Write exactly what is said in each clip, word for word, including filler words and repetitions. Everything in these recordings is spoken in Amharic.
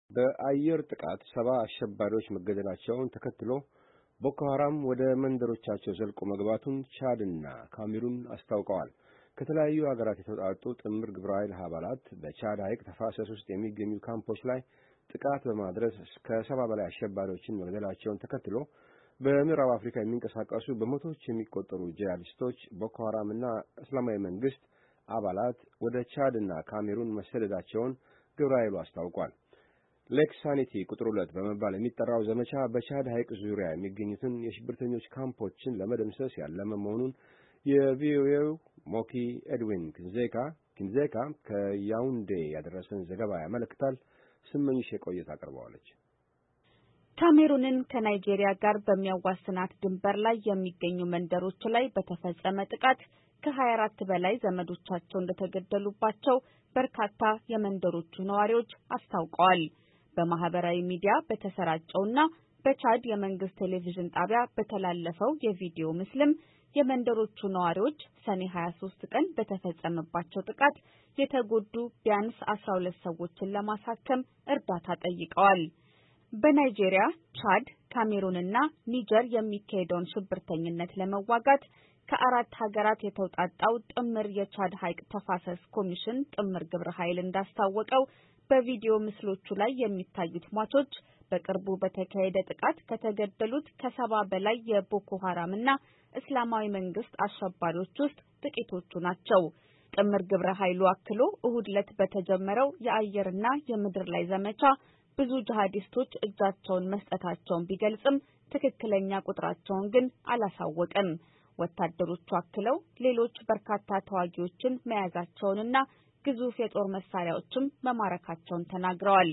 በአየር ጥቃት ሰባ አሸባሪዎች መገደላቸውን ተከትሎ ቦኮ ሐራም ወደ መንደሮቻቸው ዘልቆ መግባቱን ቻድና ካሜሩን አስታውቀዋል። ከተለያዩ ሀገራት የተውጣጡ ጥምር ግብረ ኃይል አባላት በቻድ ሐይቅ ተፋሰስ ውስጥ የሚገኙ ካምፖች ላይ ጥቃት በማድረስ ከሰባ በላይ አሸባሪዎችን መግደላቸውን ተከትሎ በምዕራብ አፍሪካ የሚንቀሳቀሱ በመቶዎች የሚቆጠሩ ጂሃዲስቶች ቦኮ ሐራምና እስላማዊ መንግስት አባላት ወደ ቻድና ካሜሩን መሰደዳቸውን ግብረ ኃይሉ አስታውቋል። ሌክ ሳኒቲ ቁጥር ሁለት በመባል የሚጠራው ዘመቻ በቻድ ሐይቅ ዙሪያ የሚገኙትን የሽብርተኞች ካምፖችን ለመደምሰስ ያለመ መሆኑን የቪኦኤው ሞኪ ኤድዊን ኪንዜካ ኪንዜካ ከያውንዴ ያደረሰን ዘገባ ያመለክታል። ስመኝሽ የቆየት አቀርበዋለች። ካሜሩንን ከናይጄሪያ ጋር በሚያዋስናት ድንበር ላይ የሚገኙ መንደሮች ላይ በተፈጸመ ጥቃት ከሀያ አራት በላይ ዘመዶቻቸው እንደተገደሉባቸው በርካታ የመንደሮቹ ነዋሪዎች አስታውቀዋል። በማህበራዊ ሚዲያ በተሰራጨውና በቻድ የመንግስት ቴሌቪዥን ጣቢያ በተላለፈው የቪዲዮ ምስልም የመንደሮቹ ነዋሪዎች ሰኔ ሀያ ሶስት ቀን በተፈጸመባቸው ጥቃት የተጎዱ ቢያንስ አስራ ሁለት ሰዎችን ለማሳከም እርዳታ ጠይቀዋል። በናይጄሪያ፣ ቻድ፣ ካሜሩንና ኒጀር የሚካሄደውን ሽብርተኝነት ለመዋጋት ከአራት ሀገራት የተውጣጣው ጥምር የቻድ ሐይቅ ተፋሰስ ኮሚሽን ጥምር ግብረ ኃይል እንዳስታወቀው በቪዲዮ ምስሎቹ ላይ የሚታዩት ሟቾች በቅርቡ በተካሄደ ጥቃት ከተገደሉት ከሰባ በላይ የቦኮ ሐራምና እስላማዊ መንግስት አሸባሪዎች ውስጥ ጥቂቶቹ ናቸው። ጥምር ግብረ ኃይሉ አክሎ እሁድ ዕለት በተጀመረው የአየርና የምድር ላይ ዘመቻ ብዙ ጂሃዲስቶች እጃቸውን መስጠታቸውን ቢገልጽም ትክክለኛ ቁጥራቸውን ግን አላሳወቀም። ወታደሮቹ አክለው ሌሎች በርካታ ተዋጊዎችን መያዛቸውንና ግዙፍ የጦር መሳሪያዎችም መማረካቸውን ተናግረዋል።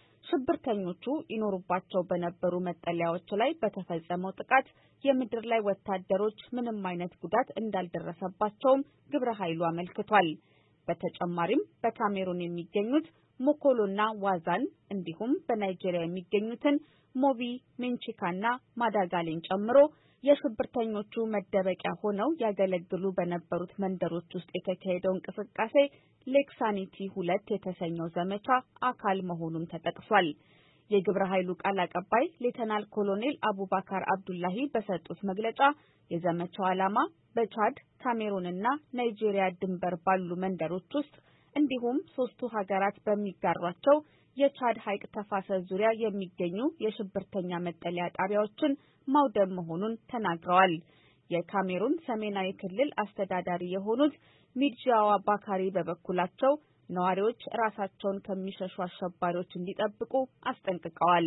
ሽብርተኞቹ ይኖሩባቸው በነበሩ መጠለያዎች ላይ በተፈጸመው ጥቃት የምድር ላይ ወታደሮች ምንም አይነት ጉዳት እንዳልደረሰባቸውም ግብረ ኃይሉ አመልክቷል። በተጨማሪም በካሜሩን የሚገኙት ሞኮሎና ዋዛን እንዲሁም በናይጄሪያ የሚገኙትን ሞቢ፣ ሜንቺካና ማዳጋሌን ጨምሮ የሽብርተኞቹ መደበቂያ ሆነው ያገለግሉ በነበሩት መንደሮች ውስጥ የተካሄደው እንቅስቃሴ ሌክ ሳኒቲ ሁለት የተሰኘው ዘመቻ አካል መሆኑም ተጠቅሷል። የግብረ ኃይሉ ቃል አቀባይ ሌተናል ኮሎኔል አቡባካር አብዱላሂ በሰጡት መግለጫ የዘመቻው ዓላማ በቻድ ካሜሩንና ናይጄሪያ ድንበር ባሉ መንደሮች ውስጥ እንዲሁም ሶስቱ ሀገራት በሚጋሯቸው የቻድ ሐይቅ ተፋሰስ ዙሪያ የሚገኙ የሽብርተኛ መጠለያ ጣቢያዎችን ማውደም መሆኑን ተናግረዋል። የካሜሩን ሰሜናዊ ክልል አስተዳዳሪ የሆኑት ሚድጃዋ ባካሪ በበኩላቸው ነዋሪዎች ራሳቸውን ከሚሸሹ አሸባሪዎች እንዲጠብቁ አስጠንቅቀዋል።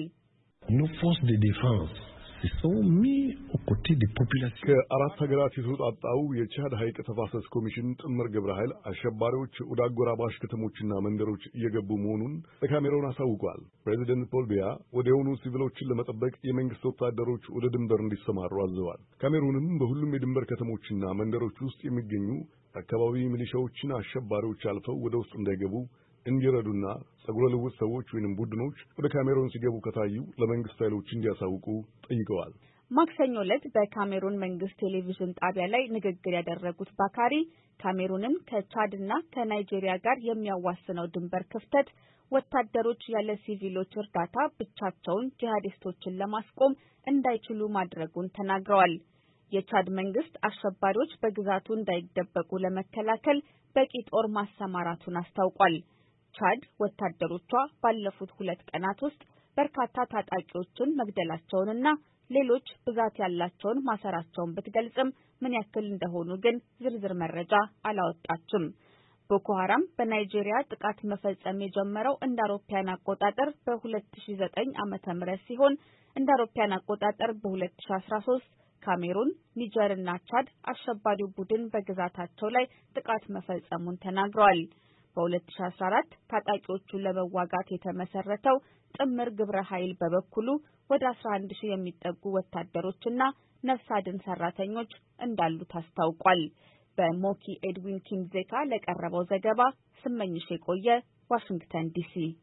ከአራት ሀገራት የተውጣጣው የቻድ ሐይቅ ተፋሰስ ኮሚሽን ጥምር ግብረ ኃይል አሸባሪዎች ወደ አጎራባሽ ከተሞችና መንደሮች እየገቡ መሆኑን ለካሜሩን አሳውቋል። ፕሬዚደንት ፖል ቢያ ወዲያውኑ ሲቪሎችን ለመጠበቅ የመንግስት ወታደሮች ወደ ድንበር እንዲሰማሩ አዘዋል። ካሜሩንም በሁሉም የድንበር ከተሞችና መንደሮች ውስጥ የሚገኙ አካባቢ ሚሊሻዎችን አሸባሪዎች አልፈው ወደ ውስጥ እንዳይገቡ እንዲረዱና ጸጉረ ልውጥ ሰዎች ወይንም ቡድኖች ወደ ካሜሩን ሲገቡ ከታዩ ለመንግስት ኃይሎች እንዲያሳውቁ ጠይቀዋል። ማክሰኞ ዕለት በካሜሩን መንግስት ቴሌቪዥን ጣቢያ ላይ ንግግር ያደረጉት ባካሪ ካሜሩንን ከቻድና ከናይጄሪያ ጋር የሚያዋስነው ድንበር ክፍተት ወታደሮች ያለ ሲቪሎች እርዳታ ብቻቸውን ጂሃዲስቶችን ለማስቆም እንዳይችሉ ማድረጉን ተናግረዋል። የቻድ መንግስት አሸባሪዎች በግዛቱ እንዳይደበቁ ለመከላከል በቂ ጦር ማሰማራቱን አስታውቋል። ቻድ ወታደሮቿ ባለፉት ሁለት ቀናት ውስጥ በርካታ ታጣቂዎችን መግደላቸውንና ሌሎች ብዛት ያላቸውን ማሰራቸውን ብትገልጽም ምን ያክል እንደሆኑ ግን ዝርዝር መረጃ አላወጣችም። ቦኮ ሐራም በናይጄሪያ ጥቃት መፈጸም የጀመረው እንደ አውሮፓውያን አቆጣጠር በሁለት ሺህ ዘጠኝ ዓመተ ምህረት ሲሆን እንደ አውሮፓውያን አቆጣጠር በሁለት ሺህ አስራ ሶስት ካሜሩን፣ ኒጀርና ቻድ አሸባሪው ቡድን በግዛታቸው ላይ ጥቃት መፈጸሙን ተናግረዋል። በሁለት ሺህ አስራ አራት ታጣቂዎቹን ለመዋጋት የተመሰረተው ጥምር ግብረ ኃይል በበኩሉ ወደ አስራ አንድ ሺህ የሚጠጉ ወታደሮችና ነፍስ አድን ሰራተኞች እንዳሉት አስታውቋል። በሞኪ ኤድዊን ኪንዜካ ለቀረበው ዘገባ ስመኝሽ የቆየ ዋሽንግተን ዲሲ